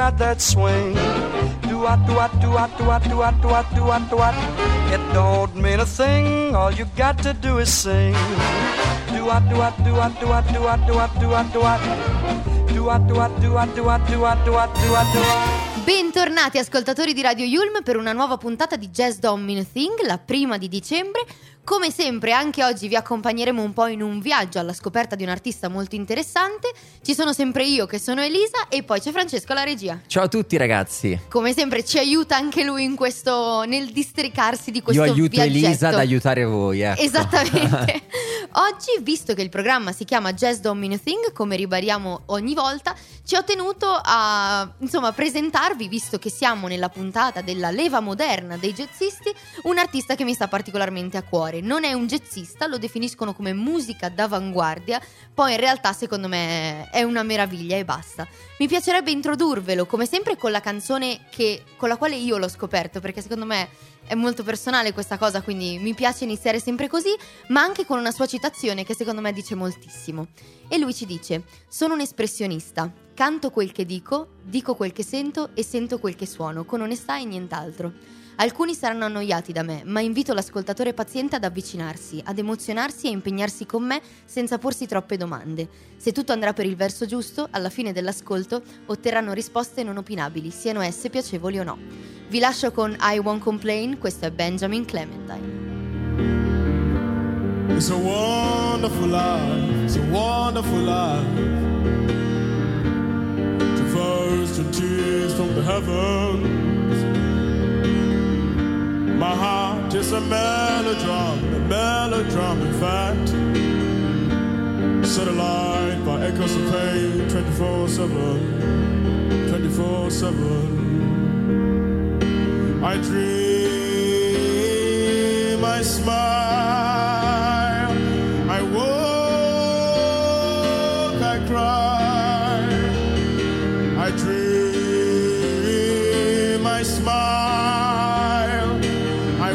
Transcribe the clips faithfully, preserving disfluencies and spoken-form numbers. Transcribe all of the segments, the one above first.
got that swing. Do what, do what, do what, do what, do what, do what, do what, do what. It don't mean a thing, all you got to do is sing. Do what, do what, do what, do what, do what, do what, do what, do what. Do what, do what, do what, do what, do what, do what, do what, do what. Bentornati ascoltatori di Radio Yulm per una nuova puntata di Jazz Don't Mean a Thing, la prima di dicembre. Come sempre anche oggi vi accompagneremo un po' in un viaggio alla scoperta di un artista molto interessante. Ci sono sempre io che sono Elisa e poi c'è Francesco alla regia. Ciao a tutti ragazzi. Come sempre ci aiuta anche lui in questo, nel districarsi di questo Io aiuto viaggetto. Elisa ad aiutare voi, ecco. Esattamente. Oggi, visto che il programma si chiama Jazz Don't Mean a Thing, come ribadiamo ogni volta, ci ho tenuto a insomma presentarvi, visto che siamo nella puntata della leva moderna dei jazzisti, un artista che mi sta particolarmente a cuore. Non è un jazzista, lo definiscono come musica d'avanguardia, poi in realtà secondo me è una meraviglia e basta. Mi piacerebbe introdurvelo come sempre con la canzone che, con la quale io l'ho scoperto, perché secondo me è molto personale questa cosa, quindi mi piace iniziare sempre così, ma anche con una sua citazione che secondo me dice moltissimo. E lui ci dice: sono un espressionista, canto quel che dico, dico quel che sento e sento quel che suono, con onestà e nient'altro. Alcuni saranno annoiati da me, ma invito l'ascoltatore paziente ad avvicinarsi, ad emozionarsi e impegnarsi con me senza porsi troppe domande. Se tutto andrà per il verso giusto, alla fine dell'ascolto otterranno risposte non opinabili, siano esse piacevoli o no. Vi lascio con I Won't Complain, questo è Benjamin Clementine. It's a wonderful life, it's a wonderful life. Traversed in tears from the heavens. My heart is a melodrum, a melodrum in fact. Set alight by echoes of pain, twenty-four seven, twenty-four seven. I dream, I smile, I walk, I cry. I dream, I smile, I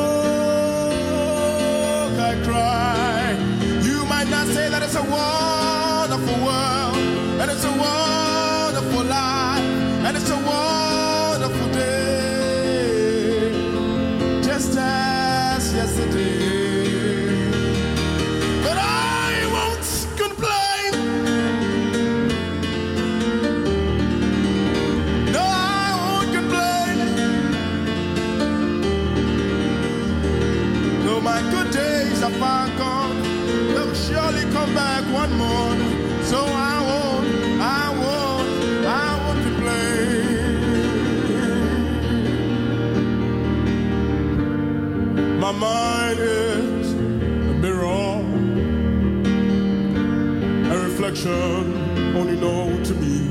walk, I cry. You might not say that it's a wonderful world, and it's a wonderful life, and it's a wonderful day. Just as yesterday, but I won't complain. No, I won't complain. Though my good days are far gone, they'll surely come back one morning. So I won't, I won't, I won't complain. My mind is a mirror, a reflection only known to me.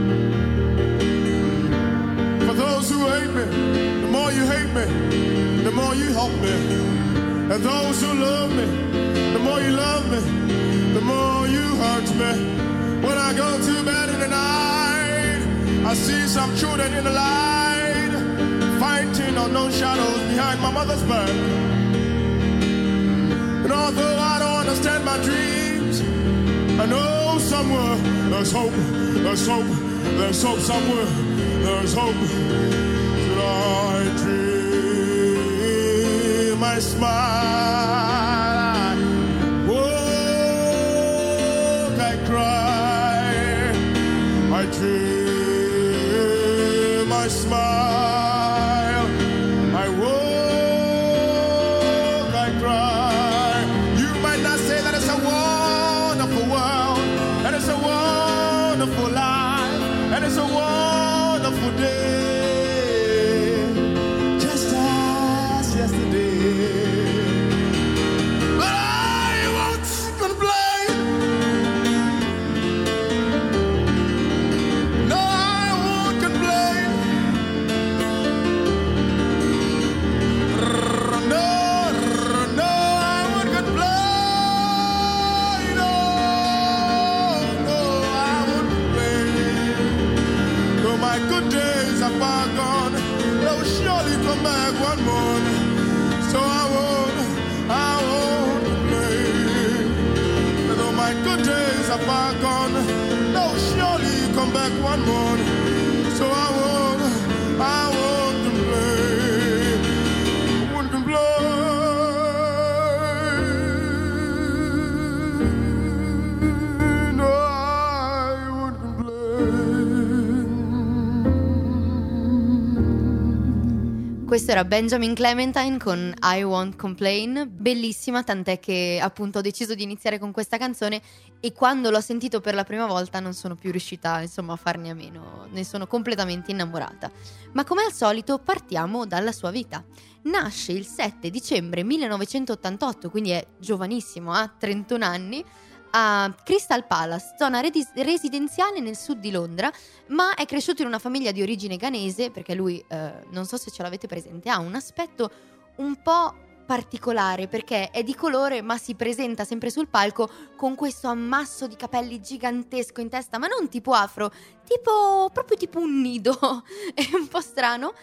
For those who hate me, the more you hate me, the more you help me. And those who love me, the more you love me, the more you hurt me. When I go to bed in the night, I see some children in the light, fighting unknown shadows behind my mother's back. And although I don't understand my dreams, I know somewhere there's hope, there's hope, there's hope somewhere, there's hope. Should I dream, I smile, I walk, I cry. I dream, I smile, I walk, I cry. You might not say that it's a wonderful world, and it's a wonderful life, and it's a wonderful day, just as yesterday. But I won't complain. No, I won't complain. No, no, I won't complain. No, no, I won't complain. Though my good days are far gone, they'll surely come back one morning. So I won't, I won't complain. Though my good days are far gone, they'll surely come back one morning. So I Questo era Benjamin Clementine con I Won't Complain, bellissima, tant'è che appunto ho deciso di iniziare con questa canzone e quando l'ho sentito per la prima volta non sono più riuscita insomma a farne a meno, ne sono completamente innamorata. Ma come al solito partiamo dalla sua vita. Nasce il sette dicembre millenovecentottantotto, quindi è giovanissimo, ha trentuno anni, a Crystal Palace, zona redis- residenziale nel sud di Londra, ma è cresciuto in una famiglia di origine ghanese, perché lui, eh, non so se ce l'avete presente, ha un aspetto un po' particolare, perché è di colore ma si presenta sempre sul palco con questo ammasso di capelli gigantesco in testa, ma non tipo afro, tipo proprio tipo un nido, è un po' strano,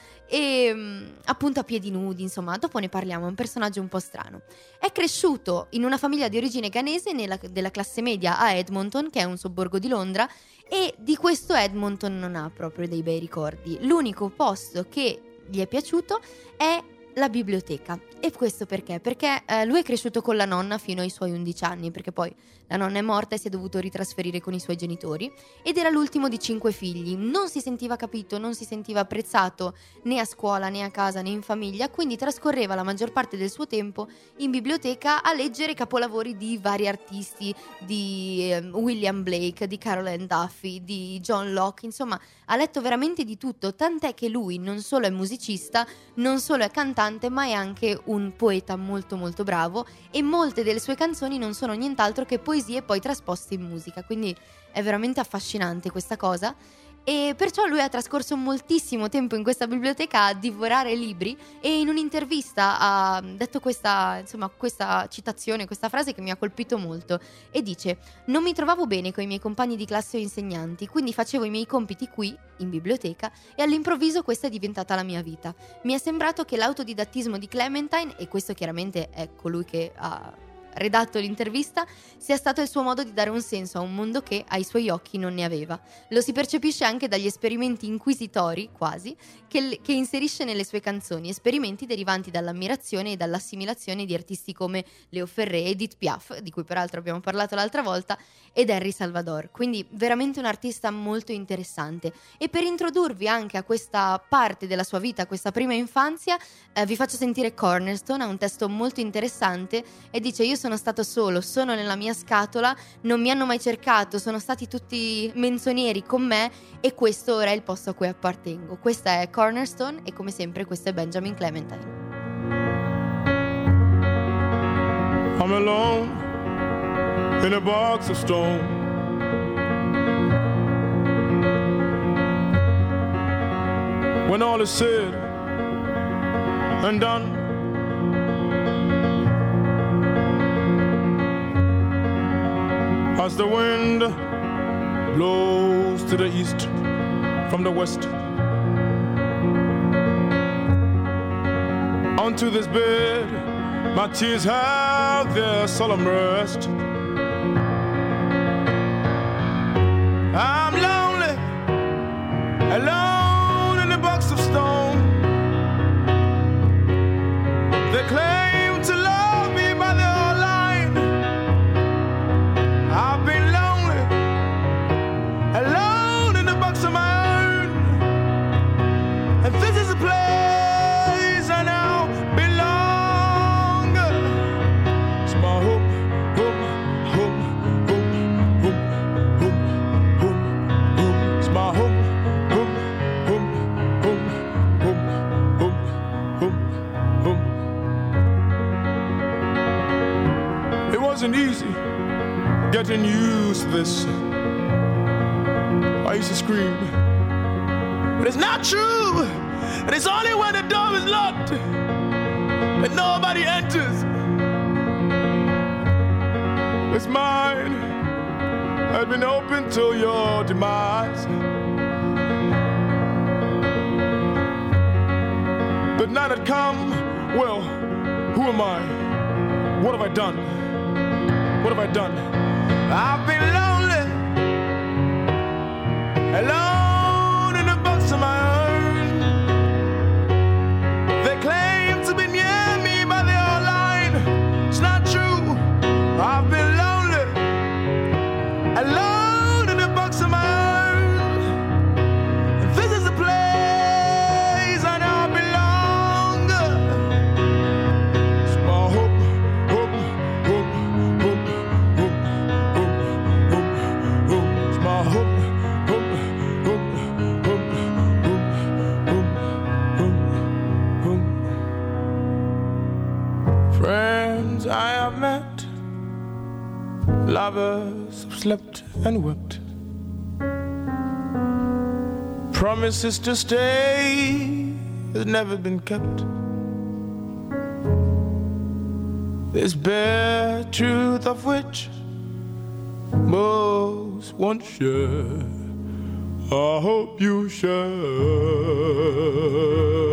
e appunto a piedi nudi, insomma, dopo ne parliamo, è un personaggio un po' strano. È cresciuto in una famiglia di origine ghanese nella, della classe media a Edmonton, che è un sobborgo di Londra, e di questo Edmonton non ha proprio dei bei ricordi. L'unico posto che gli è piaciuto è la biblioteca. E questo perché? Perché eh, lui è cresciuto con la nonna fino ai suoi undici anni, perché poi la nonna è morta e si è dovuto ritrasferire con i suoi genitori, ed era l'ultimo di cinque figli. Non si sentiva capito, non si sentiva apprezzato né a scuola né a casa né in famiglia, quindi trascorreva la maggior parte del suo tempo in biblioteca a leggere capolavori di vari artisti, di eh, William Blake, di Carol Ann Duffy, di John Locke, insomma ha letto veramente di tutto, tant'è che lui non solo è musicista, non solo è cantante, ma è anche un poeta molto molto bravo, e molte delle sue canzoni non sono nient'altro che poesie poi trasposte in musica, quindi è veramente affascinante questa cosa. E perciò lui ha trascorso moltissimo tempo in questa biblioteca a divorare libri, e in un'intervista ha detto questa, insomma, questa citazione, questa frase che mi ha colpito molto, e dice: non mi trovavo bene con i miei compagni di classe o insegnanti, quindi facevo i miei compiti qui in biblioteca e all'improvviso questa è diventata la mia vita. Mi è sembrato che l'autodidattismo di Clementine, e questo chiaramente è colui che ha redatto l'intervista, sia stato il suo modo di dare un senso a un mondo che ai suoi occhi non ne aveva. Lo si percepisce anche dagli esperimenti inquisitori, quasi, che, che inserisce nelle sue canzoni, esperimenti derivanti dall'ammirazione e dall'assimilazione di artisti come Leo Ferré, Edith Piaf, di cui peraltro abbiamo parlato l'altra volta, ed Henry Salvador. Quindi veramente un artista molto interessante. E per introdurvi anche a questa parte della sua vita, questa prima infanzia, eh, vi faccio sentire Cornerstone. Ha un testo molto interessante e dice: io sono stato solo, sono nella mia scatola, non mi hanno mai cercato, sono stati tutti menzogneri con me e questo ora è il posto a cui appartengo. Questa è Cornerstone e come sempre questo è Benjamin Clementine. I'm alone in a box of stone. When all is said and done, as the wind blows to the east from the west, onto this bed my tears have their solemn rest. I'm lonely, alone in a box of stone. They claim to love me by their line. I've been lonely, alone in a box of my own. And this is a place I now belong. It's my home, home, home, home, home, home, home, home. It's my home, home, home, home, home, home, home, home. It wasn't easy getting used to this. I used to scream, but it's not true. And it's only when the door is locked and nobody enters. It's mine, had been open till your demise. But now that come, well, who am I? What have I done? What have I done? I've been lonely, alone in a box of my own. They claim to be near me, but they all lying. It's not true. I've been lonely, alone in a box of my own. This is a place I now belong. I have met, lovers have slept and wept, promises to stay has never been kept. This bare truth of which most won't share, I hope you share.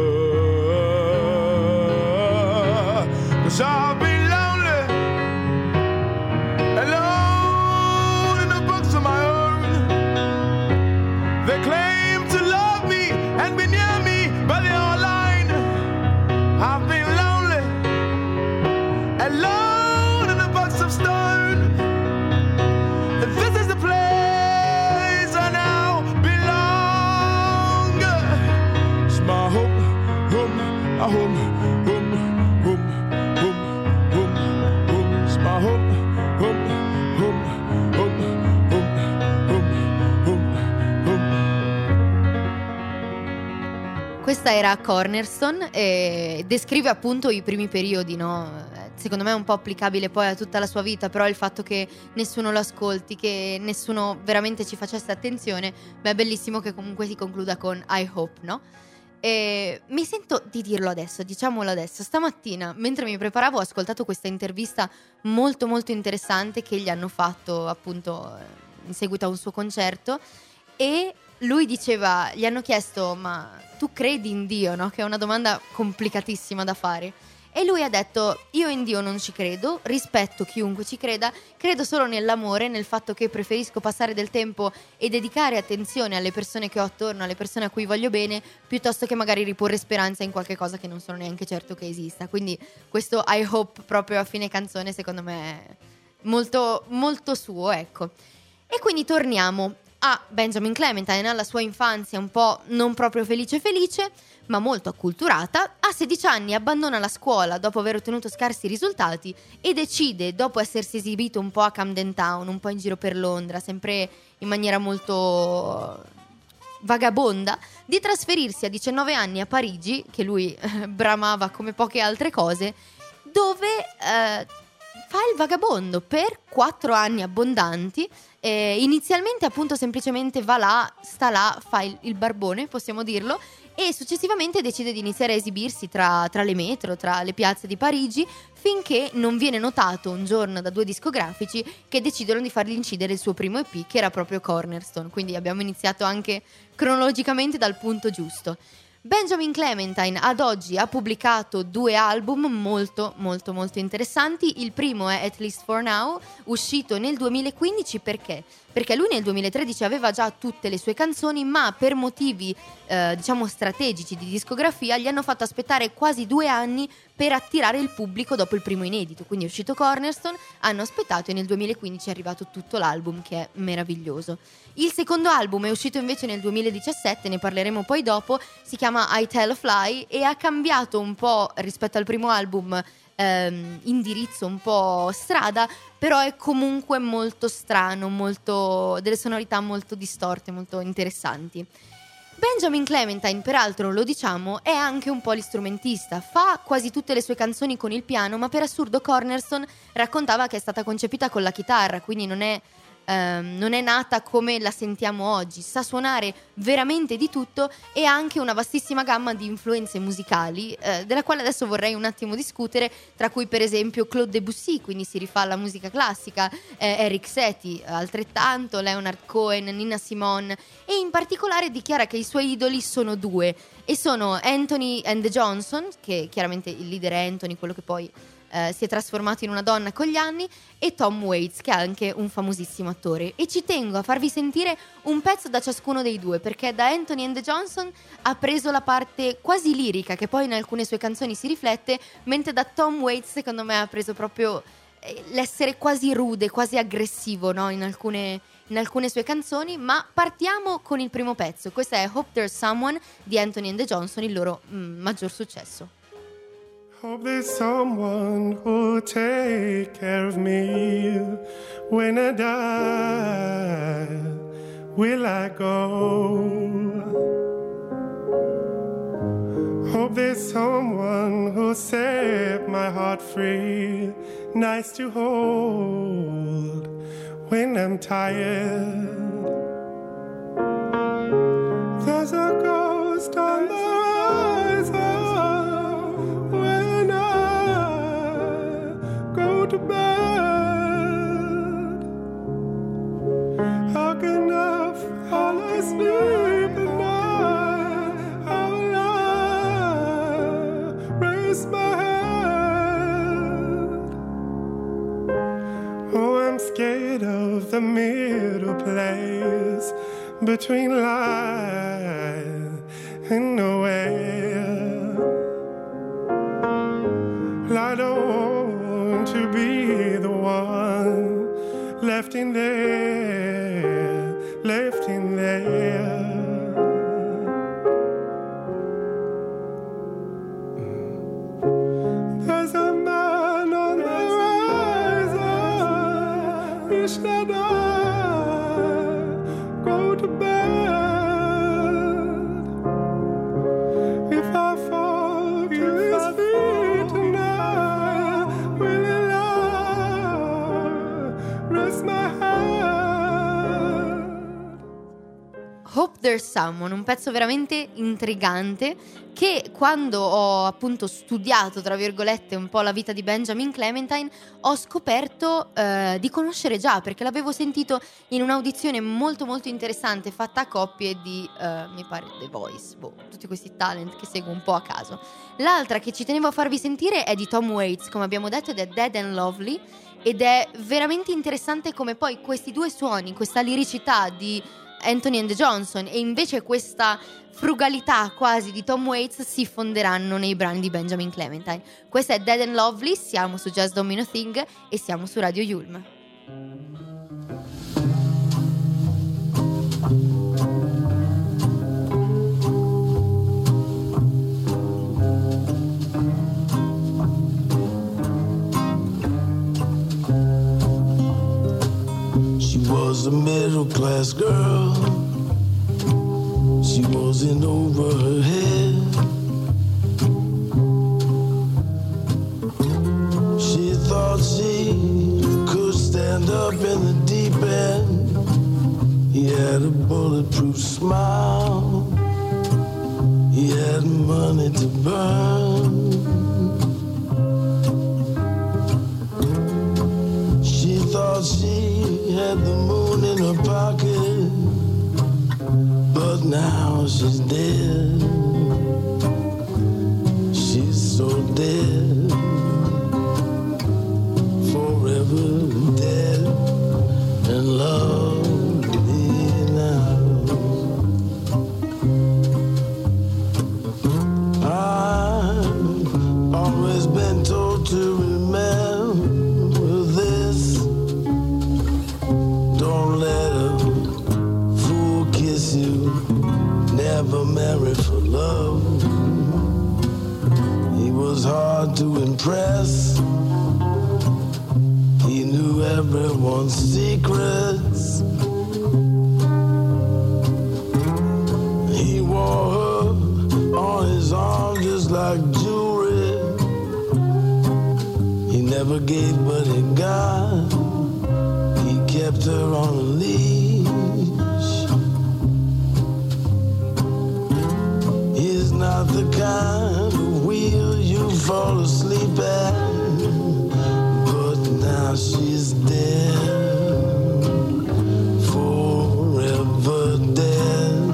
'Cause I'll be lonely, alone in the books of my own. They claim to love me and be near me, but they all line. I've been lonely, alone in the books of stone. And this is the place I now belong. It's my home, home, a home, home, home, home, home, home. It's my home, home, home, home, home, home, home, home. Questa era Cornerstone e descrive appunto i primi periodi, no? Secondo me è un po' applicabile poi a tutta la sua vita, però il fatto che nessuno lo ascolti, che nessuno veramente ci facesse attenzione, beh, è bellissimo che comunque si concluda con I hope, no? E mi sento di dirlo adesso, diciamolo adesso. Stamattina, mentre mi preparavo, ho ascoltato questa intervista molto molto interessante che gli hanno fatto appunto in seguito a un suo concerto, e lui diceva, gli hanno chiesto: ma tu credi in Dio, no? Che è una domanda complicatissima da fare. E lui ha detto: io in Dio non ci credo, rispetto chiunque ci creda, credo solo nell'amore, nel fatto che preferisco passare del tempo e dedicare attenzione alle persone che ho attorno, alle persone a cui voglio bene, piuttosto che magari riporre speranza in qualche cosa che non sono neanche certo che esista. Quindi questo I hope proprio a fine canzone secondo me è molto, molto suo, ecco. E quindi torniamo a Benjamin Clementine, alla sua infanzia un po' non proprio felice felice, ma molto acculturata. A sedici anni abbandona la scuola dopo aver ottenuto scarsi risultati e decide, dopo essersi esibito un po' a Camden Town, un po' in giro per Londra, sempre in maniera molto vagabonda, di trasferirsi a diciannove anni a Parigi, che lui eh, bramava come poche altre cose, dove eh, fa il vagabondo per quattro anni abbondanti. Eh, inizialmente appunto semplicemente va là, sta là, fa il, il barbone, possiamo dirlo, e successivamente decide di iniziare a esibirsi tra, tra le metro, tra le piazze di Parigi, finché non viene notato un giorno da due discografici che decidono di fargli incidere il suo primo E P, che era proprio Cornerstone. Quindi abbiamo iniziato anche cronologicamente dal punto giusto. Benjamin Clementine ad oggi ha pubblicato due album molto molto molto interessanti. Il primo è At Least For Now, uscito nel duemilaquindici. Perché? Perché lui nel duemilatredici aveva già tutte le sue canzoni, ma per motivi eh, diciamo strategici di discografia gli hanno fatto aspettare quasi due anni per attirare il pubblico dopo il primo inedito. Quindi è uscito Cornerstone, hanno aspettato e nel duemilaquindici è arrivato tutto l'album, che è meraviglioso. Il secondo album è uscito invece nel duemiladiciassette, ne parleremo poi dopo, si chiama I Tell a Fly e ha cambiato un po' rispetto al primo album ehm, indirizzo, un po' strada, però è comunque molto strano, molto delle sonorità molto distorte, molto interessanti. Benjamin Clementine, peraltro, lo diciamo, è anche un po' l'istrumentista, fa quasi tutte le sue canzoni con il piano, ma per assurdo Cornerstone raccontava che è stata concepita con la chitarra, quindi non è Um, non è nata come la sentiamo oggi, sa suonare veramente di tutto e ha anche una vastissima gamma di influenze musicali, eh, della quale adesso vorrei un attimo discutere, tra cui per esempio Claude Debussy, quindi si rifà alla musica classica, eh, Eric Satie altrettanto, Leonard Cohen, Nina Simone, e in particolare dichiara che i suoi idoli sono due, e sono Anthony and the Johnson, che chiaramente il leader è Anthony, quello che poi Uh, si è trasformato in una donna con gli anni, e Tom Waits, che è anche un famosissimo attore. E ci tengo a farvi sentire un pezzo da ciascuno dei due, perché da Anthony and the Johnson ha preso la parte quasi lirica, che poi in alcune sue canzoni si riflette, mentre da Tom Waits secondo me ha preso proprio eh, l'essere quasi rude, quasi aggressivo, no? in, alcune, in alcune sue canzoni. Ma partiamo con il primo pezzo. Questa è Hope There's Someone di Anthony and the Johnson, il loro mm, maggior successo. Hope there's someone who'll take care of me when I die. Will I go? Hope there's someone who'll set my heart free, nice to hold when I'm tired. There's a ghost on the horizon when I go to bed. How can I fall asleep at night? How will I raise my head? Oh, I'm scared of the middle place between life and nowhere. I don't want to be the one left in there, left in there. There's a man on the horizon, wish that I go to bed. If I fall to his feet tonight, will he rest my head? Hope There's Someone, un pezzo veramente intrigante che quando ho appunto studiato tra virgolette un po' la vita di Benjamin Clementine ho scoperto eh, di conoscere già, perché l'avevo sentito in un'audizione molto molto interessante fatta a coppie di eh, mi pare The Voice, boh, tutti questi talent che seguo un po' a caso. L'altra che ci tenevo a farvi sentire è di Tom Waits, come abbiamo detto, ed è Dead and Lovely, ed è veramente interessante come poi questi due suoni, questa liricità di Anthony and the Johnson e invece questa frugalità quasi di Tom Waits si fonderanno nei brani di Benjamin Clementine. Questa è Dead and Lovely, siamo su Just Don't Mean a Thing e siamo su Radio Yulm. She was a middle class girl. She wasn't over her head. She thought she could stand up in the deep end. He had a bulletproof smile. He had money to burn. She thought she had the moon in her pocket, but now she's dead. She's so dead, forever dead and lovely now. I've always been told to remember this. Don't let a fool kiss you. Never marry for love. He was hard to impress. He knew everyone's secrets. He wore her on his arm just like jewelry. He never gave but he got. He kept her on a leash. He's not the kind of wheel you fall asleep at. But now she's dead, forever dead,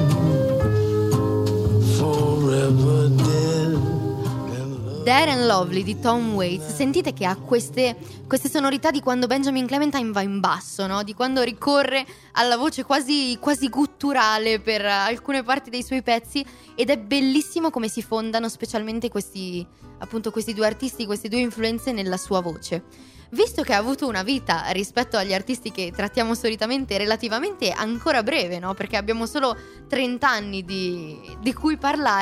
forever dead. Dead and Lovely di Tom Waits. Sentite che ha queste, queste sonorità di quando Benjamin Clementine va in basso, no? Di quando ricorre alla voce quasi, quasi gutturale per alcune parti dei suoi pezzi, ed è bellissimo come si fondano specialmente questi, appunto, questi due artisti, queste due influenze nella sua voce. Visto che ha avuto una vita rispetto agli artisti che trattiamo solitamente relativamente ancora breve, no? Perché abbiamo solo trenta anni di, di cui parlare,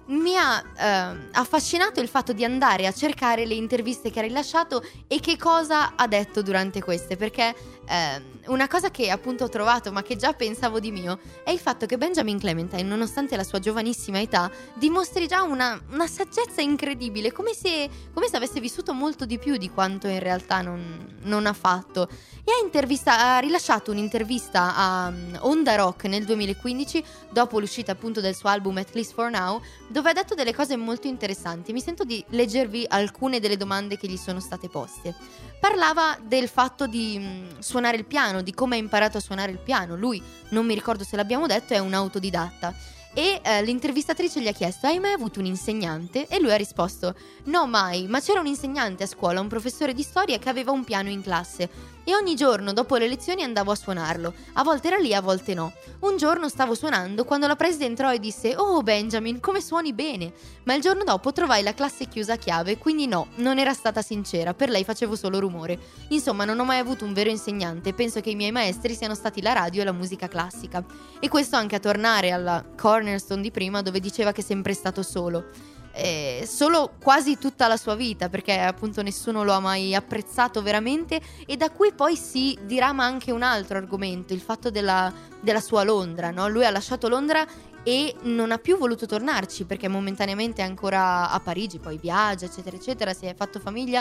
mi ha eh, affascinato il fatto di andare a cercare le interviste che ha rilasciato e che cosa ha detto durante queste, perché eh, una cosa che appunto ho trovato ma che già pensavo di mio è il fatto che Benjamin Clementine, nonostante la sua giovanissima età, dimostri già una, una saggezza incredibile, come se, come se avesse vissuto molto di più di quanto in realtà non, non ha fatto. E ha, intervista, ha rilasciato un'intervista a um, Onda Rock nel duemilaquindici, dopo l'uscita appunto del suo album At Least For Now, dove ha detto delle cose molto interessanti. Mi sento di leggervi alcune delle domande che gli sono state poste. Parlava del fatto di mh, suonare il piano, di come ha imparato a suonare il piano. Lui, non mi ricordo se l'abbiamo detto, è un autodidatta. E eh, l'intervistatrice gli ha chiesto: hai mai avuto un insegnante? E lui ha risposto: no, mai, ma c'era un insegnante a scuola, un professore di storia che aveva un piano in classe e ogni giorno dopo le lezioni andavo a suonarlo. A volte era lì, a volte no. Un giorno stavo suonando quando la preside entrò e disse: oh Benjamin, come suoni bene. Ma il giorno dopo trovai la classe chiusa a chiave, quindi no, non era stata sincera, per lei facevo solo rumore. Insomma, non ho mai avuto un vero insegnante, penso che i miei maestri siano stati la radio e la musica classica. E questo anche a tornare alla Cornerstone di prima, dove diceva che è sempre stato solo. Eh, solo quasi tutta la sua vita, perché appunto nessuno lo ha mai apprezzato veramente, e da qui poi si dirama anche un altro argomento, il fatto della, della sua Londra, no? Lui ha lasciato Londra e non ha più voluto tornarci perché momentaneamente è ancora a Parigi, poi viaggia eccetera eccetera, si è fatto famiglia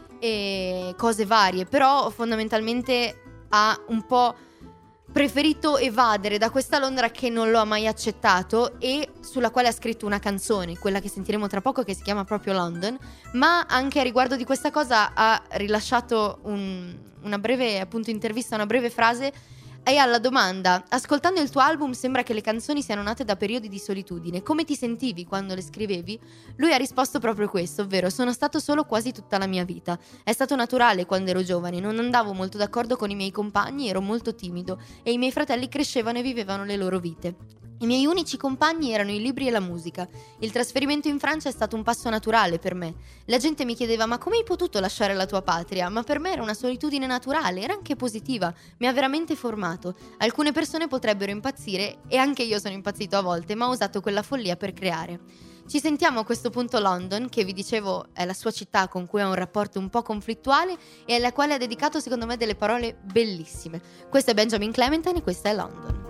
e cose varie, però fondamentalmente ha un po' preferito evadere da questa Londra che non lo ha mai accettato e sulla quale ha scritto una canzone, quella che sentiremo tra poco, che si chiama proprio London. Ma anche a riguardo di questa cosa ha rilasciato un, una breve appunto intervista, una breve frase. E alla domanda: ascoltando il tuo album sembra che le canzoni siano nate da periodi di solitudine, come ti sentivi quando le scrivevi? Lui ha risposto proprio questo, ovvero: sono stato solo quasi tutta la mia vita. È stato naturale quando ero giovane, non andavo molto d'accordo con i miei compagni, ero molto timido e i miei fratelli crescevano e vivevano le loro vite. I miei unici compagni erano i libri e la musica. Il trasferimento in Francia è stato un passo naturale per me. La gente mi chiedeva: ma come hai potuto lasciare la tua patria? Ma per me era una solitudine naturale, era anche positiva, mi ha veramente formato. Alcune persone potrebbero impazzire, e anche io sono impazzito a volte, ma ho usato quella follia per creare. Ci sentiamo a questo punto London, che vi dicevo è la sua città con cui ha un rapporto un po' conflittuale e alla quale ha dedicato secondo me delle parole bellissime. Questo è Benjamin Clementine e questa è London.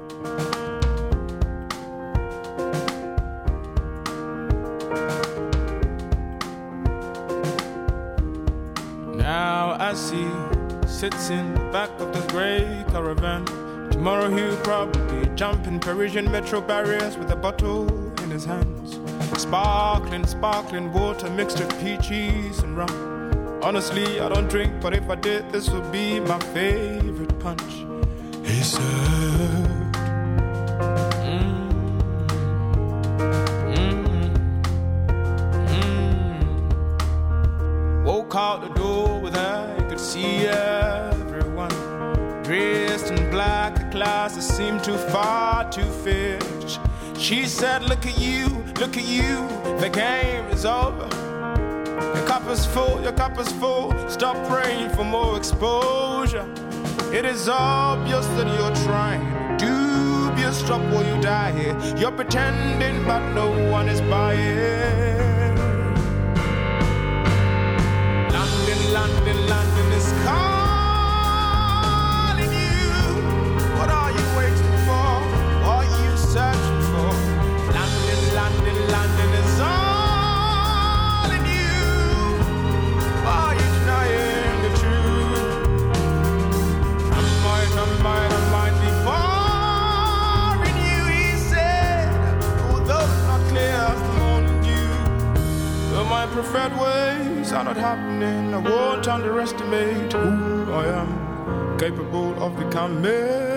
Now I see sits in the back of this grey caravan. Tomorrow he'll probably jump in Parisian metro barriers with a bottle in his hands. Sparkling, sparkling water mixed with peaches and rum. Honestly, I don't drink, but if I did, this would be my favorite punch. He said, mm, mm, mm. Woke out the door with her, you could see everyone dressed in black, a class that seemed too far to fit. She said, look at you, look at you, the game is over. Your cup is full, your cup is full, stop praying for more exposure. It is obvious that you're trying, dubious, stop while you die here. You're pretending but no one is buying. London, London, London is calling you. What are you waiting for? What are you searching for? London, London, London is all in you. Are you denying the truth? I might, I might, I might be far in you, he said. Although it's not clear, I'm warning you. Though my preferred ways are not happening, I won't underestimate who I am, capable of becoming.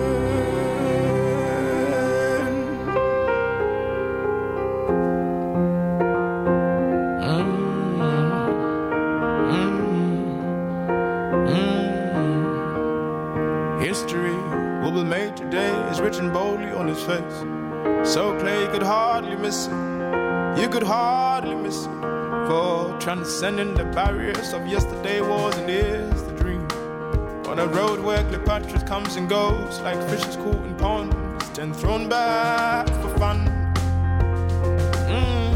Made today is written boldly on his face, so clear you could hardly miss it, you could hardly miss it, for transcending the barriers of yesterday was and is the dream, on a road where Cleopatra comes and goes like fishes caught in ponds, then thrown back for fun. Mm.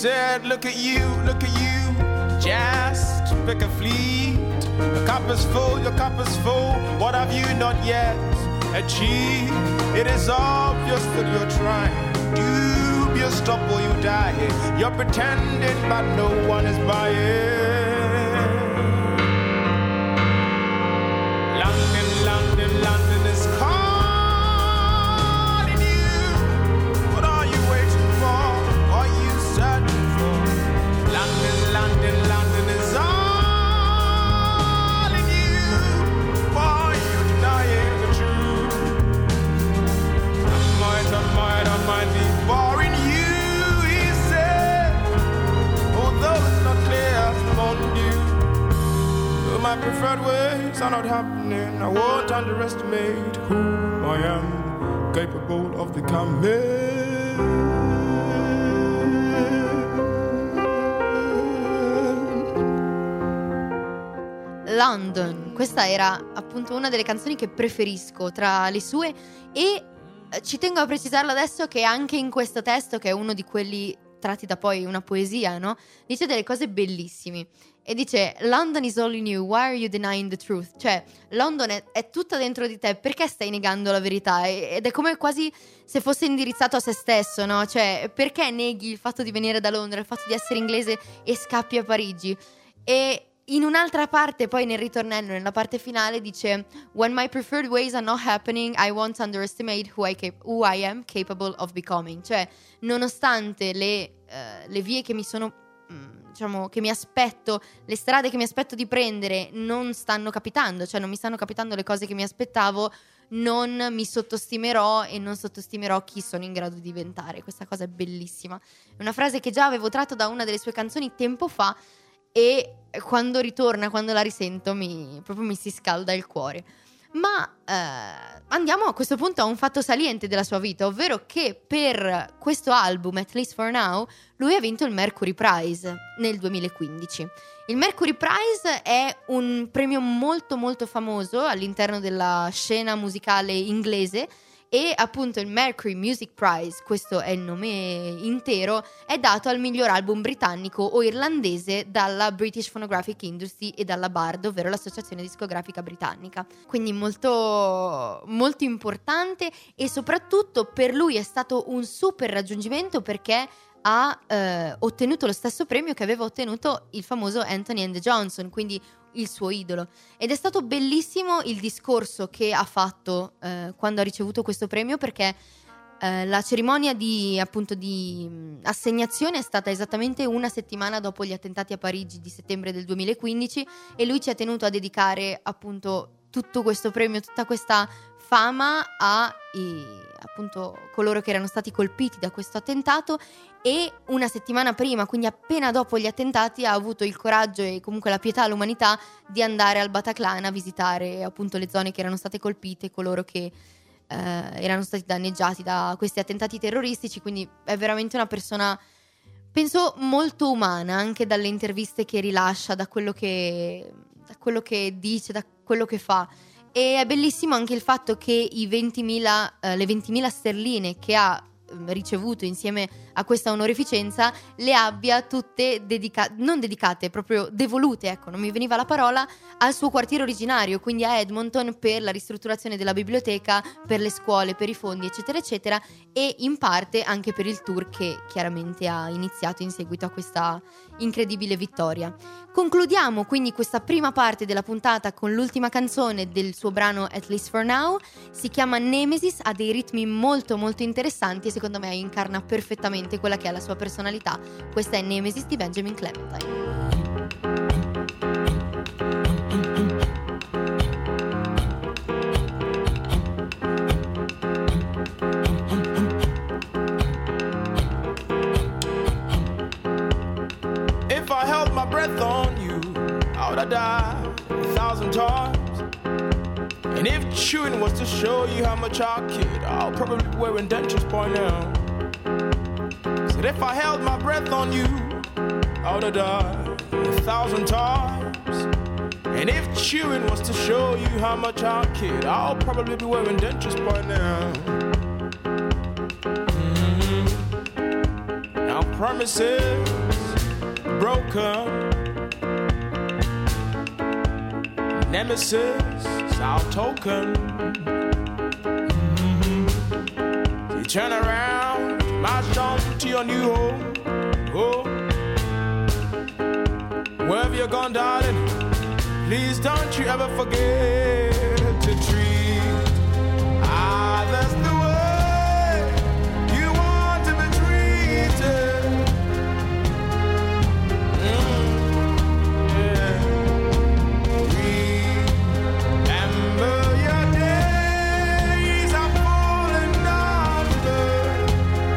said, look at you, look at you, just pick a fleet. Your cup is full, your cup is full. What have you not yet achieved? It is obvious that you're trying. Dubious, stop or you die. You're pretending, but no one is buying. London, London, London is calling you. What are you waiting for? What are you searching for? London, London, London is calling you. Why are you denying the truth? I might, I might, I might be boring you, he said. Although it's not clear, I'm on you. My preferred ways are not happening. I won't underestimate who I am, capable of becoming. London, questa era appunto una delle canzoni che preferisco tra le sue e ci tengo a precisarlo adesso che anche in questo testo, che è uno di quelli tratti da poi una poesia, no? Dice delle cose bellissime. E dice: London is all in you, why are you denying the truth? Cioè, London è, è tutta dentro di te, perché stai negando la verità? Ed è come quasi se fosse indirizzato a se stesso, no? Cioè, perché neghi il fatto di venire da Londra, il fatto di essere inglese e scappi a Parigi? E in un'altra parte, poi nel ritornello, nella parte finale, dice: When my preferred ways are not happening, I won't underestimate who I, cap- who I am capable of becoming. Cioè, nonostante le, uh, le vie che mi sono... diciamo che mi aspetto, le strade che mi aspetto di prendere non stanno capitando, cioè non mi stanno capitando le cose che mi aspettavo, non mi sottostimerò e non sottostimerò chi sono in grado di diventare. Questa cosa è bellissima, è una frase che già avevo tratto da una delle sue canzoni tempo fa e quando ritorna, quando la risento mi, proprio mi si scalda il cuore. Ma eh, andiamo a questo punto a un fatto saliente della sua vita, ovvero che per questo album, At Least For Now, lui ha vinto il Mercury Prize nel duemilaquindici. Il Mercury Prize è un premio molto molto famoso all'interno della scena musicale inglese e appunto il Mercury Music Prize, questo è il nome intero, è dato al miglior album britannico o irlandese dalla British Phonographic Industry e dalla B A R D, ovvero l'associazione discografica britannica. Quindi molto, molto importante e soprattutto per lui è stato un super raggiungimento perché ha eh, ottenuto lo stesso premio che aveva ottenuto il famoso Anthony and the Johnson, quindi il suo idolo. Ed è stato bellissimo il discorso che ha fatto eh, quando ha ricevuto questo premio, perché eh, la cerimonia di appunto di mh, assegnazione è stata esattamente una settimana dopo gli attentati a Parigi di settembre del duemilaquindici e lui ci ha tenuto a dedicare appunto tutto questo premio, tutta questa fama a i, appunto coloro che erano stati colpiti da questo attentato. E una settimana prima, quindi appena dopo gli attentati, ha avuto il coraggio e comunque la pietà, l'umanità di andare al Bataclan a visitare appunto le zone che erano state colpite, coloro che eh, erano stati danneggiati da questi attentati terroristici. Quindi è veramente una persona, penso, molto umana, anche dalle interviste che rilascia, da quello che, da quello che dice, da quello che fa. E è bellissimo anche il fatto che i ventimila, eh, le ventimila sterline che ha ricevuto insieme a questa onorificenza le abbia tutte dedicate, non dedicate, proprio devolute, ecco, non mi veniva la parola, al suo quartiere originario, quindi a Edmonton, per la ristrutturazione della biblioteca, per le scuole, per i fondi, eccetera eccetera, e in parte anche per il tour che chiaramente ha iniziato in seguito a questa incredibile vittoria. Concludiamo quindi questa prima parte della puntata con l'ultima canzone del suo brano At Least For Now. Si chiama Nemesis, ha dei ritmi molto molto interessanti e secondo me incarna perfettamente quella che è la sua personalità. Questa è Nemesis di Benjamin Clementine. If I held my breath on you, I would have died a thousand times. And if chewing was to show you how much I kid, I'll probably be wearing dentures by now. Said if I held my breath on you, I would have died a thousand times. And if chewing was to show you how much I kid, I'll probably be wearing dentures by now. Mm-hmm. promises broken. Nemesis is our token. Mm-hmm. You turn around, march on to your new home. Oh, wherever you're gone, darling, please don't you ever forget to treat others the way you want to be treated. Mm, yeah. Remember your days are full and numbered.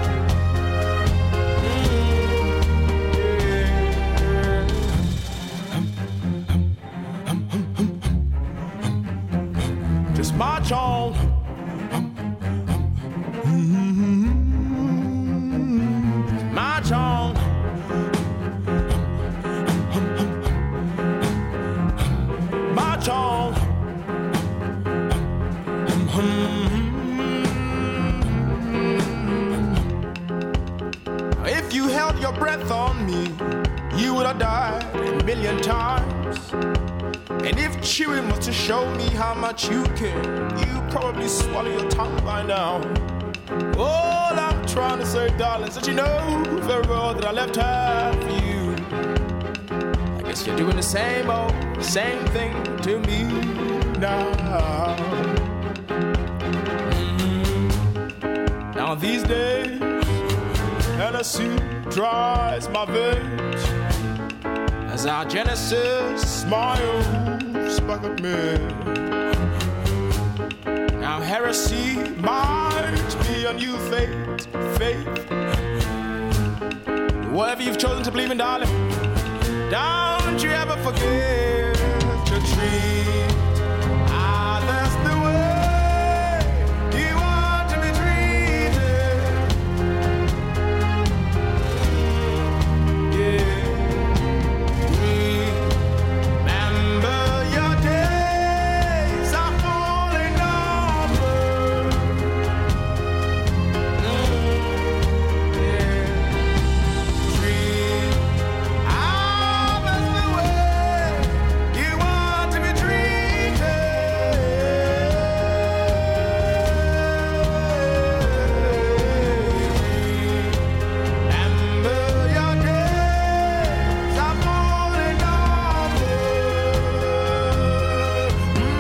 Mm, yeah. Just march on. Mm-hmm. March on. March on. Mm-hmm. If you held your breath on me, you would have died a million times. And if chewing was to show me how much you care, you'd probably swallow your tongue by now. All I'm trying to say, darling, is that you know very well that I left her for you. I guess you're doing the same old, same thing to me now. Mm-hmm. Now these days, Hennessy dries my veins as our Genesis smiles back at me. Now heresy might be a new faith, faith. Whatever you've chosen to believe in, darling, don't you ever forget to treat others the way you want to be treated. Yeah. Remember your days are full and numbered. Mm, yeah. Treat others the way you want to be treated. Remember your days are full and numbered.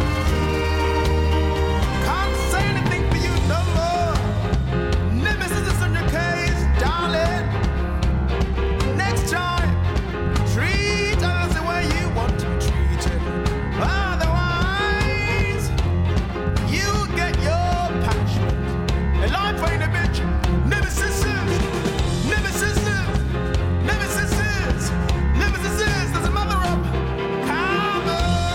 Can't say anything for you no more. Nemesis is on your case, darling. Next time, treat others the way you want to be treated. Otherwise, you get your punishment. And life ain't a bitch. Nemesis is, Nemesis is, Nemesis is, Nemesis is. There's a mother up. Come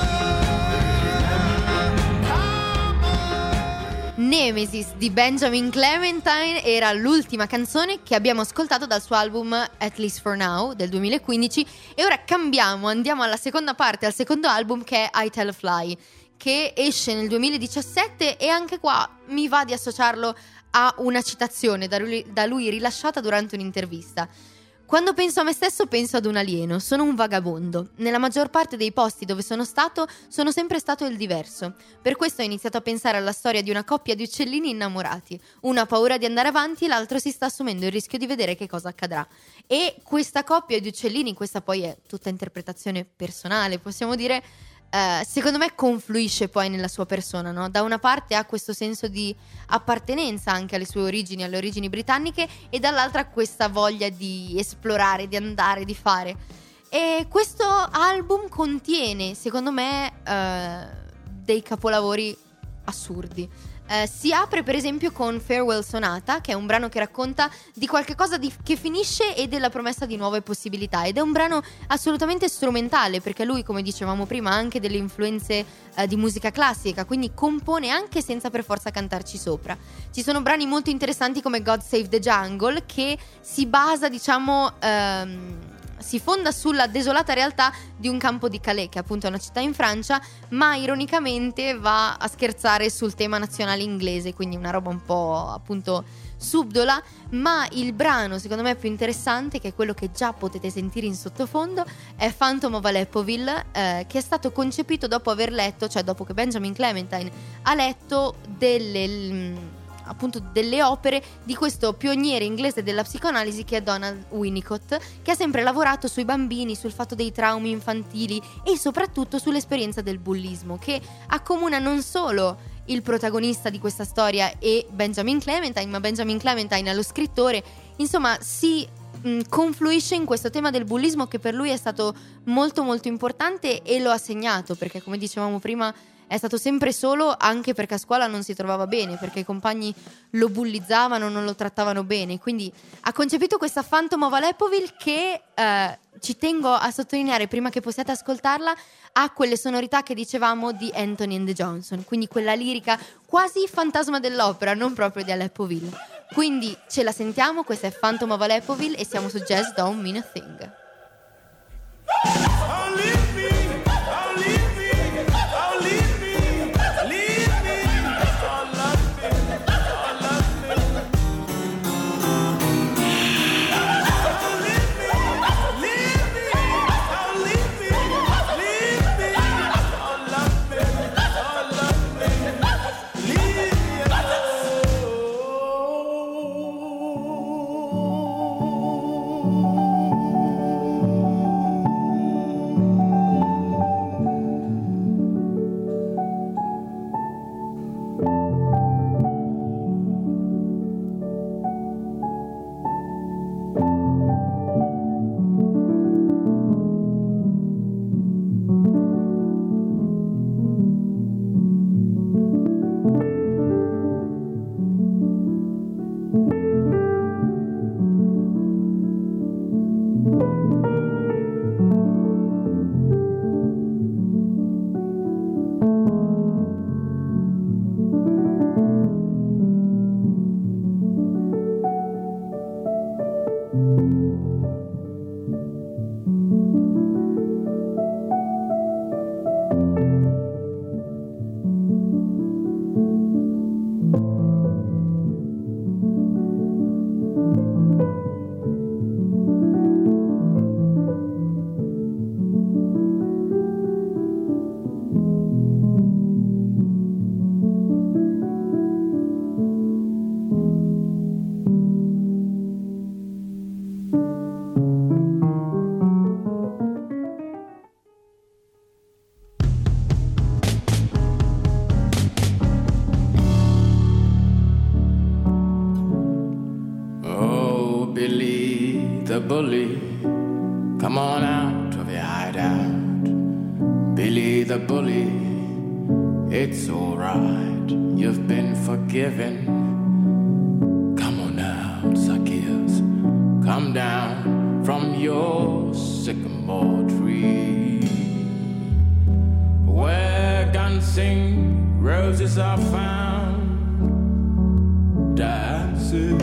on, come on. Nemesis di Benjamin Clementine era l'ultima canzone che abbiamo ascoltato dal suo album At Least For Now del duemilaquindici, e ora cambiamo, andiamo alla seconda parte, al secondo album, che è I Tell a Fly, che esce nel duemiladiciassette, e anche qua mi va di associarlo a una citazione da lui, da lui rilasciata durante un'intervista. Quando penso a me stesso penso ad un alieno, sono un vagabondo. Nella maggior parte dei posti dove sono stato, sono sempre stato il diverso. Per questo ho iniziato a pensare alla storia di una coppia di uccellini innamorati. Uno ha paura di andare avanti, l'altro si sta assumendo il rischio di vedere che cosa accadrà. E questa coppia di uccellini, questa poi è tutta interpretazione personale, possiamo dire, Uh, secondo me confluisce poi nella sua persona, no? Da una parte ha questo senso di appartenenza anche alle sue origini, alle origini britanniche, e dall'altra questa voglia di esplorare, di andare, di fare. E questo album contiene, secondo me, uh, dei capolavori assurdi. Uh, si apre per esempio con Farewell Sonata, che è un brano che racconta di qualche cosa di, che finisce e della promessa di nuove possibilità, ed è un brano assolutamente strumentale, perché lui, come dicevamo prima, ha anche delle influenze uh, di musica classica, quindi compone anche senza per forza cantarci sopra. Ci sono brani molto interessanti come God Save the Jungle, che si basa, diciamo, um, si fonda sulla desolata realtà di un campo di Calais, che appunto è una città in Francia, ma ironicamente va a scherzare sul tema nazionale inglese, quindi una roba un po' appunto subdola. Ma il brano secondo me più interessante, che è quello che già potete sentire in sottofondo, è Phantom of Aleppoville, eh, che è stato concepito dopo aver letto, cioè dopo che Benjamin Clementine ha letto delle appunto delle opere di questo pioniere inglese della psicoanalisi che è Donald Winnicott, che ha sempre lavorato sui bambini, sul fatto dei traumi infantili e soprattutto sull'esperienza del bullismo, che accomuna non solo il protagonista di questa storia e Benjamin Clementine, ma Benjamin Clementine è lo scrittore. Insomma, si mh, confluisce in questo tema del bullismo, che per lui è stato molto molto importante e lo ha segnato, perché come dicevamo prima è stato sempre solo, anche perché a scuola non si trovava bene, perché i compagni lo bullizzavano, non lo trattavano bene. Quindi ha concepito questa Phantom of Aleppoville che, eh, ci tengo a sottolineare prima che possiate ascoltarla, ha quelle sonorità che dicevamo di Anthony and the Johnson, quindi quella lirica quasi fantasma dell'opera, non proprio di Aleppoville. Quindi ce la sentiamo, questa è Phantom of Aleppoville e siamo su Jazz Don't Mean a Thing. the bully, come on out of your hideout. Billy the bully, it's alright, you've been forgiven. Come on out, Zacchaeus, come down from your sycamore tree, where guns sing, roses are found, dancing.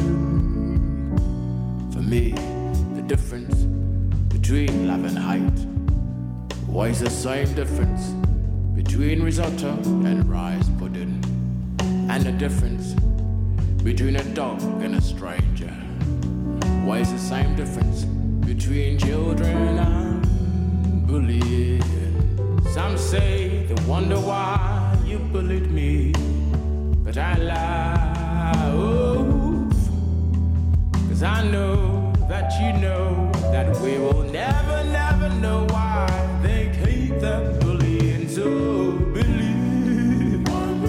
For me, the difference between love and height was the same difference between risotto and rice pudding, and the difference between a dog and a stranger was the same difference between children and bullying. Some say they wonder why you bullied me, but I laugh, 'cause I know that you know that we will never, never know why they keep that bullying. So believe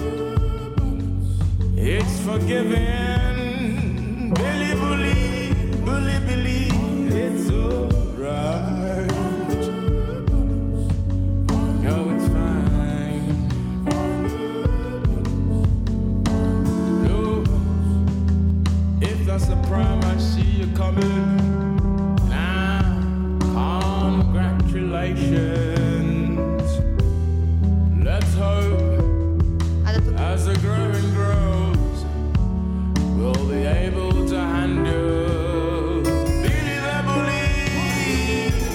it's forgiven. Billy, bully, bully, believe it's alright. No, it's fine. No, if that's the prime, I see you coming. Now, congratulations. Let's hope as the growing grows, we'll be able to handle Billy the bully.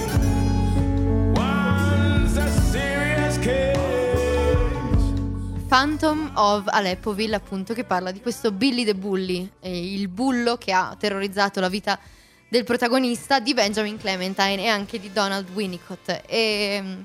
Phantom of Aleppoville, appunto, che parla di questo Billy the Bully, eh, il bullo che ha terrorizzato la vita del protagonista, di Benjamin Clementine e anche di Donald Winnicott. E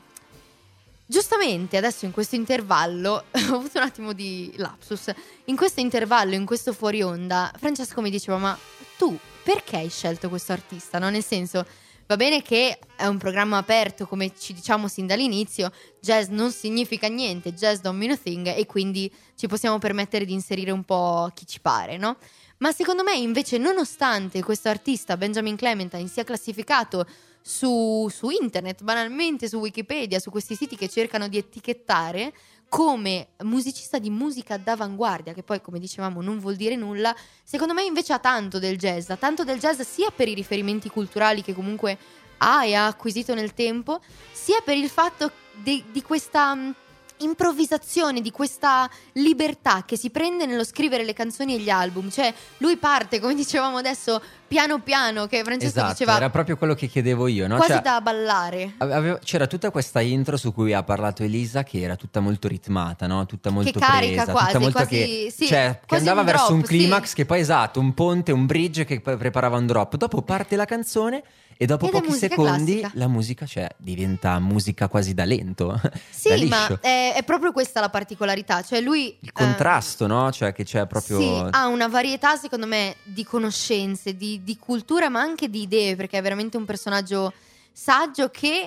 giustamente adesso in questo intervallo ho avuto un attimo di lapsus. In questo intervallo, in questo fuori onda, Francesco mi diceva: ma tu perché hai scelto questo artista? No? Nel senso, va bene che è un programma aperto, come ci diciamo sin dall'inizio, jazz non significa niente, jazz don't mean a thing, e quindi ci possiamo permettere di inserire un po' chi ci pare, no? Ma secondo me invece, nonostante questo artista Benjamin Clementine sia classificato su, su internet, banalmente su Wikipedia, su questi siti che cercano di etichettare come musicista di musica d'avanguardia, che poi, come dicevamo, non vuol dire nulla, secondo me invece ha tanto del jazz, ha tanto del jazz sia per i riferimenti culturali che comunque ha e ha acquisito nel tempo, sia per il fatto di, di questa um, improvvisazione, di questa libertà che si prende nello scrivere le canzoni e gli album. Cioè lui parte, come dicevamo adesso, piano piano, che Francesco esatto, diceva, era proprio quello che chiedevo io, no? quasi cioè, da ballare. avevo, c'era tutta questa intro su cui ha parlato Elisa, che era tutta molto ritmata, no? Tutta molto che carica presa, quasi, tutta molto quasi, che, sì, cioè, che quasi andava un verso drop, un climax, sì. che poi esatto, un ponte, un bridge che poi preparava un drop. Dopo parte la canzone e dopo Ed è pochi musica secondi classica. la musica, cioè, diventa musica quasi da lento. Sì, da liscio. ma è, è proprio questa la particolarità. Cioè lui Il contrasto, no? Cioè che c'è proprio... Sì, ha una varietà secondo me di conoscenze, di, di cultura, ma anche di idee, perché è veramente un personaggio saggio che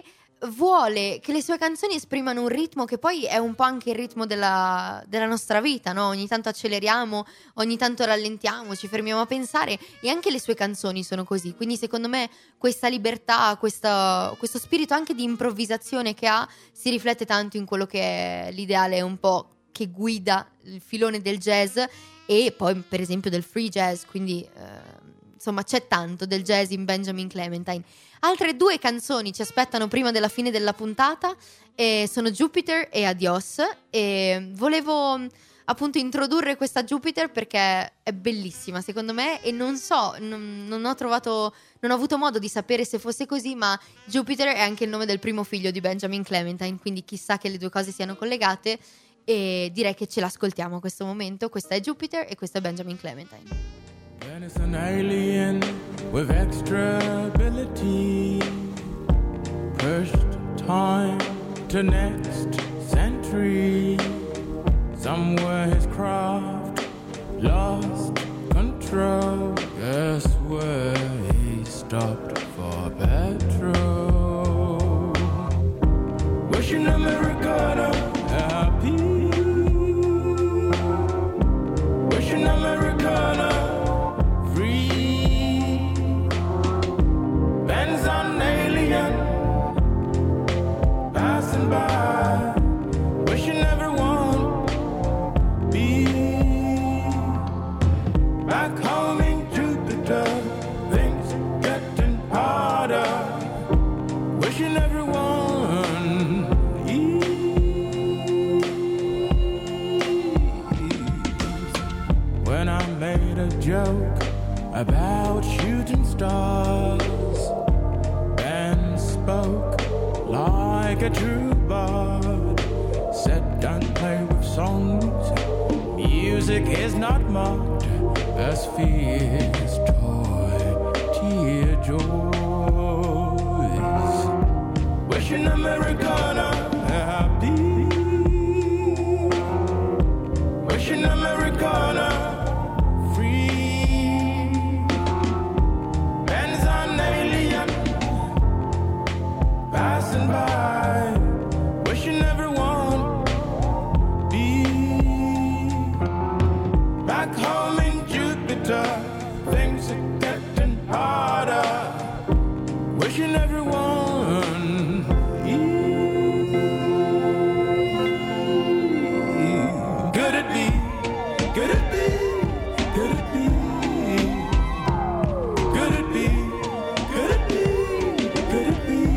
vuole che le sue canzoni esprimano un ritmo che poi è un po' anche il ritmo della, della nostra vita, no? Ogni tanto acceleriamo, ogni tanto rallentiamo, ci fermiamo a pensare, e anche le sue canzoni sono così. Quindi secondo me questa libertà, questa, questo spirito anche di improvvisazione che ha si riflette tanto in quello che è l'ideale un po' che guida il filone del jazz e poi per esempio del free jazz, quindi eh, insomma c'è tanto del jazz in Benjamin Clementine. Altre due canzoni ci aspettano prima della fine della puntata, e sono Jupiter e Adios, e volevo appunto introdurre questa Jupiter perché è bellissima secondo me, e non so, non, non ho trovato, non ho avuto modo di sapere se fosse così, ma Jupiter è anche il nome del primo figlio di Benjamin Clementine, quindi chissà che le due cose siano collegate, e direi che ce l'ascoltiamo a questo momento. Questa è Jupiter e questa è Benjamin Clementine. Then it's an alien with extra ability. Pushed time to next century. Somewhere his craft lost control. Guess where he stopped for petrol. Wishing Americana happy. Wishing Americana by, wishing everyone be back home in Jupiter. Things getting harder. Wishing everyone ease. When I made a joke about shooting stars and spoke like a true bard, said don't play with songs. Music is not marked as fear's toy tear joys. Wishing Americana happy. Wishing Americana free. Ben's an alien passing by, wishing everyone be back home in Jupiter. Things are getting harder. Wishing everyone ease. Could it be? Could it be? Could it be? Could it be? Could it be? Could it be?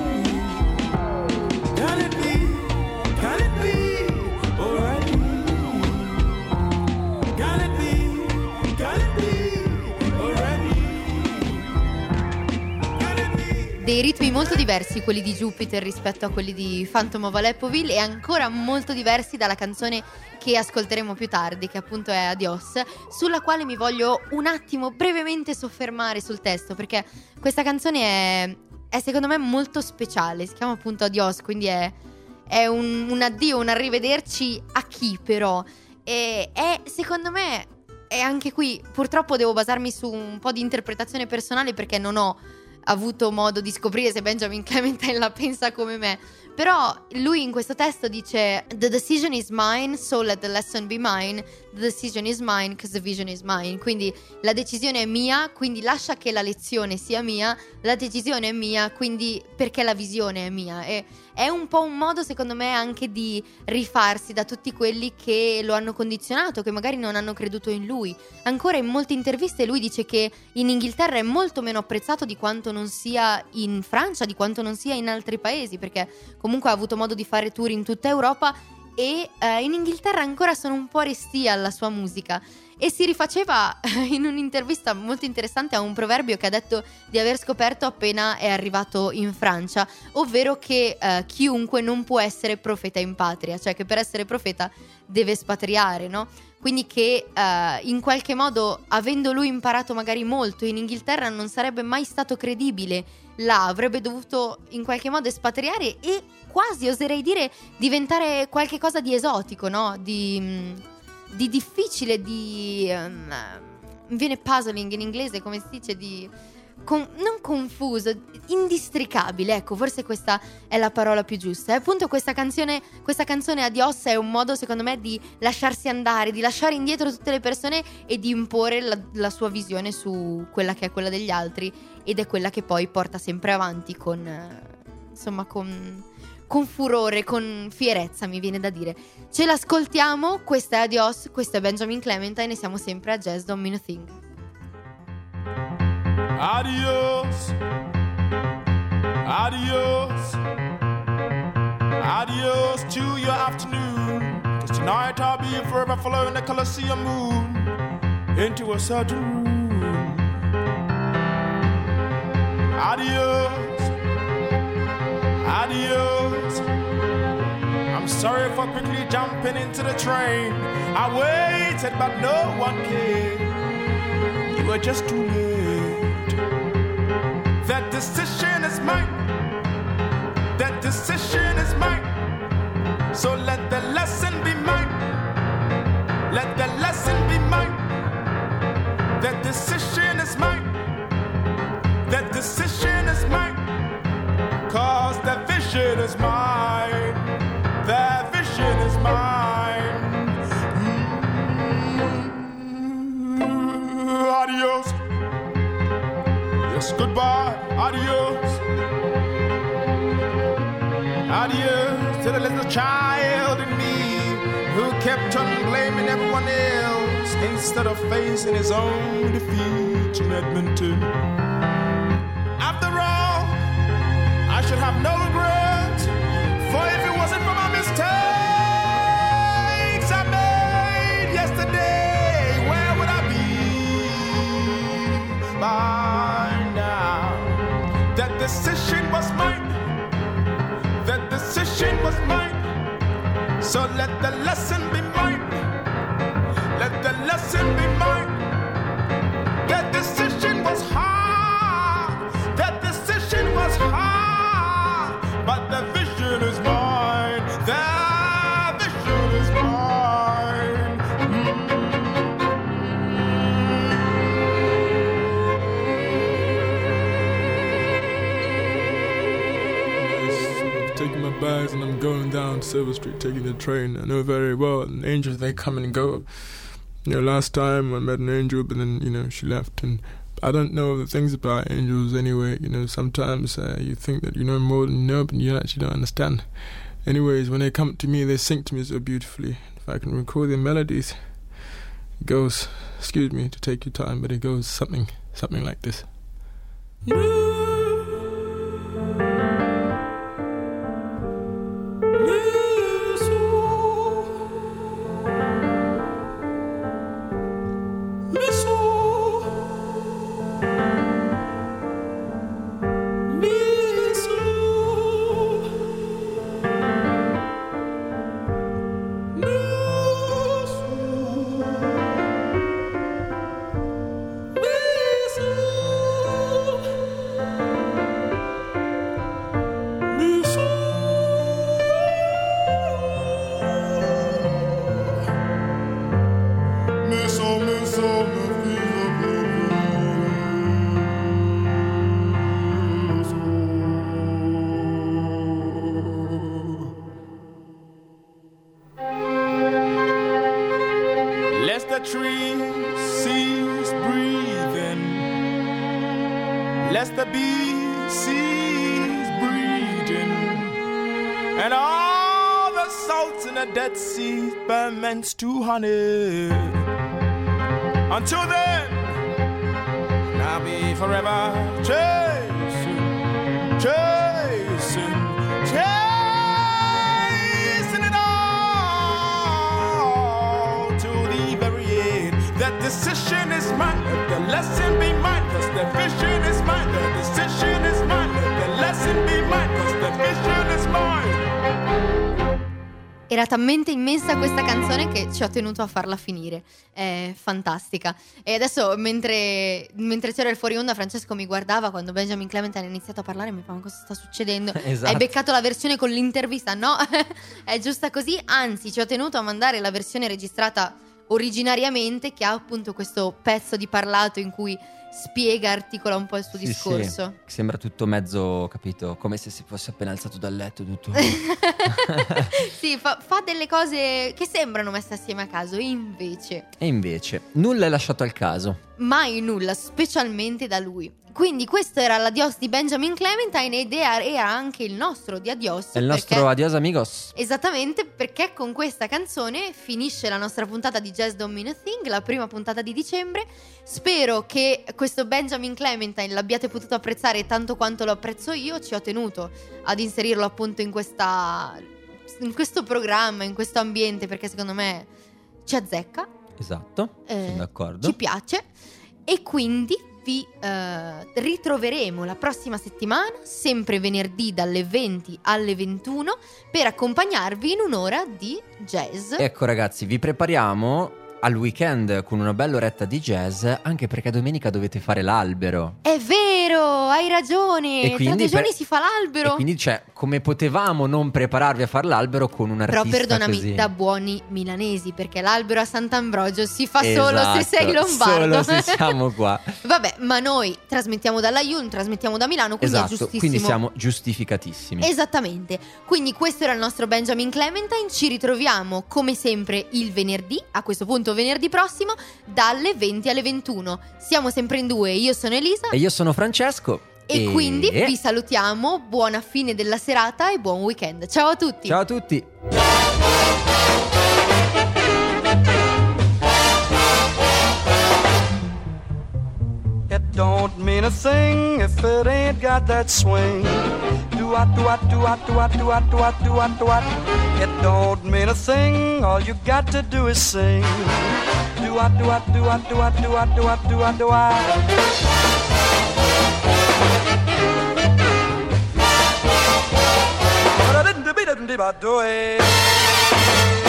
Can it be? Can it be? Already? Can it be? Can it be? Already? Can it be? dei ritmi molto diversi quelli di Jupiter rispetto a quelli di Phantom of Aleppoville, e ancora molto diversi dalla canzone che ascolteremo più tardi, che appunto è Adios, sulla quale mi voglio un attimo brevemente soffermare sul testo, perché questa canzone è, è secondo me molto speciale. Si chiama appunto Adios, quindi è, è un, un addio, un arrivederci a chi però, e è secondo me, e anche qui purtroppo devo basarmi su un po' di interpretazione personale, perché non ho avuto modo di scoprire se Benjamin Clementine la pensa come me, però lui in questo testo dice: "The decision is mine, so let the lesson be mine. The decision is mine, because the vision is mine." Quindi la decisione è mia, quindi lascia che la lezione sia mia. La decisione è mia, quindi perché la visione è mia. E è un po' un modo, secondo me, anche di rifarsi da tutti quelli che lo hanno condizionato, che magari non hanno creduto in lui. Ancora in molte interviste lui dice che in Inghilterra è molto meno apprezzato di quanto non sia in Francia, di quanto non sia in altri paesi, perché comunque ha avuto modo di fare tour in tutta Europa, e eh, in Inghilterra ancora sono un po' restii alla sua musica. E si rifaceva in un'intervista molto interessante a un proverbio che ha detto di aver scoperto appena è arrivato in Francia, ovvero che eh, chiunque non può essere profeta in patria, cioè che per essere profeta deve espatriare, no? Quindi che eh, in qualche modo, avendo lui imparato magari molto in Inghilterra, non sarebbe mai stato credibile là, avrebbe dovuto in qualche modo espatriare e quasi, oserei dire, diventare qualche cosa di esotico, no? Di, di difficile, di... Um, mi viene puzzling in inglese, come si dice, di... Con, non confuso, indistricabile, ecco, forse questa è la parola più giusta. E appunto questa canzone, questa canzone Adios è un modo, secondo me, di lasciarsi andare, di lasciare indietro tutte le persone e di imporre la, la sua visione su quella che è quella degli altri, ed è quella che poi porta sempre avanti con, eh, insomma, con, con furore, con fierezza, mi viene da dire. Ce l'ascoltiamo, questa è Adios, questo è Benjamin Clementine e siamo sempre a Jazz Don't Mean a Thing. Adios, adios, adios to your afternoon. 'Cause tonight I'll be forever following the Colosseum moon into a certain room. Adios, adios. I'm sorry for quickly jumping into the train. I waited but no one came. You were just too late. That decision is mine. That decision is mine. So let the lesson be mine. Let the lesson be mine. That decision is mine. That decision is mine. 'Cause the vision is mine. The vision is mine. Mm-hmm. Adios. Yes, goodbye, adios. Adios to the little child in me who kept on blaming everyone else instead of facing his own defeat in Edmonton. After all, I should have no regrets, for if it wasn't for my mistakes I made yesterday, where would I be by now? That decision was mine. That decision was mine. So let the lesson be mine. Let the lesson be mine. That decision was hard. That decision was hard. But the vision is mine. The vision is mine. I've taken my bags and I'm going down Silver Street, taking the train. I know very well, and angels, they come and go. You know, last time I met an angel, but then, you know, she left, and I don't know the things about angels anyway. You know, sometimes uh, you think that you know more than you know, but you actually don't understand. Anyways, when they come to me, they sing to me so beautifully. If I can recall their melodies, it goes, excuse me to take your time, but it goes something, something like this. Me lest the bee cease breeding, and all the salts in the Dead Sea ferments to honey. Until then, I'll be forever chasing, chasing, chasing it all to the very end. That decision is mine, let the lesson be mine, cause the vision is mine. The decision is mine, let the lesson be mine, cause the vision is mine. Era talmente immensa questa canzone che ci ho tenuto a farla finire. È fantastica. E adesso mentre, mentre c'era il fuori onda, Francesco mi guardava quando Benjamin Clementine ha iniziato a parlare e mi fa: ma cosa sta succedendo? Esatto. Hai beccato la versione con l'intervista? No, è giusta così. Anzi, ci ho tenuto a mandare la versione registrata originariamente, che ha appunto questo pezzo di parlato in cui spiega, articola un po' il suo Sì, discorso. sì. Sembra tutto mezzo, capito? Come se si fosse appena alzato dal letto tutto. Sì, fa, fa delle cose che sembrano messe assieme a caso, invece E invece nulla è lasciato al caso. mai nulla, specialmente da lui. Quindi questo era l'adios di Benjamin Clementine ed era era anche il nostro di adios. È il nostro perché- adios amigos. Esattamente, perché con questa canzone finisce la nostra puntata di Jazz Don't Mean a Thing, la prima puntata di dicembre. Spero che questo Benjamin Clementine l'abbiate potuto apprezzare tanto quanto lo apprezzo io. Ci ho tenuto ad inserirlo appunto in questa in questo programma, in questo ambiente, perché secondo me ci azzecca, Esatto, eh, sono d'accordo. ci piace. E quindi vi eh, ritroveremo la prossima settimana, sempre venerdì dalle venti alle ventuno, per accompagnarvi in un'ora di jazz. Ecco ragazzi, vi prepariamo al weekend con una bella oretta di jazz, anche perché domenica dovete fare l'albero. È vero, hai ragione. E Tra quindi due giorni per- si fa l'albero. E quindi, cioè, come potevamo non prepararvi a fare l'albero con un Però artista perdonami, così? da buoni milanesi, perché l'albero a Sant'Ambrogio si fa Esatto, solo se sei lombardo. solo se siamo qua. Vabbè, ma noi trasmettiamo dalla Iun, trasmettiamo da Milano, quindi è Esatto, giustissimo. quindi siamo giustificatissimi. Esattamente. Quindi questo era il nostro Benjamin Clementine. Ci ritroviamo come sempre il venerdì, a questo punto venerdì prossimo, dalle venti alle ventuno. Siamo sempre in due, io sono Elisa E io sono Francesco. e quindi vi salutiamo. Buona fine della serata e buon weekend. Ciao a tutti. Ciao a tutti. It don't mean a thing if it ain't got that swing. Do-what, do-what, do-what, do-what, do-what, do-what, do-what, do-what. It don't mean a thing, all you got to do is sing. Do-what, do-what, do-what, do-what, do-what, do-what, do-what, do-what. But I didn't do it.